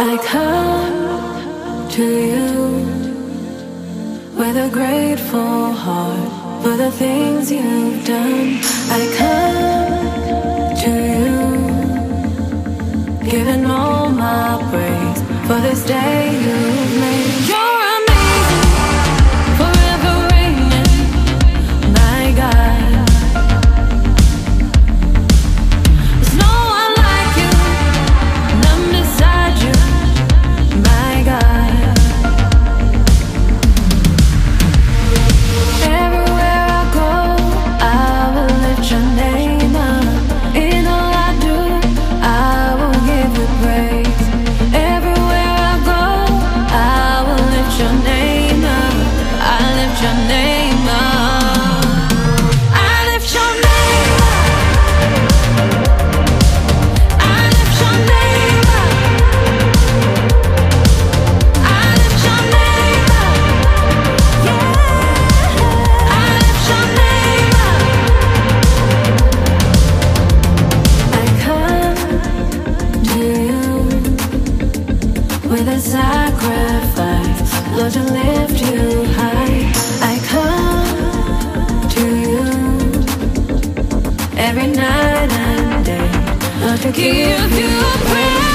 I come to you with a grateful heart for the things you've done. I come to you, giving all my praise for this day you've made. You're amazing, forever reigning, my God. There's no one like you, none beside you, my God. Everywhere I go, I will lift your name up. In all I do, I will give you praise. Everywhere I go, I will lift your name up. I lift your name up. I lift your name up. I lift your name up. I lift your name up. Yeah. I lift your name up. I come to you with a sacrifice, Lord, to lift you high. I come to you every night and day, Lord, to give you praise.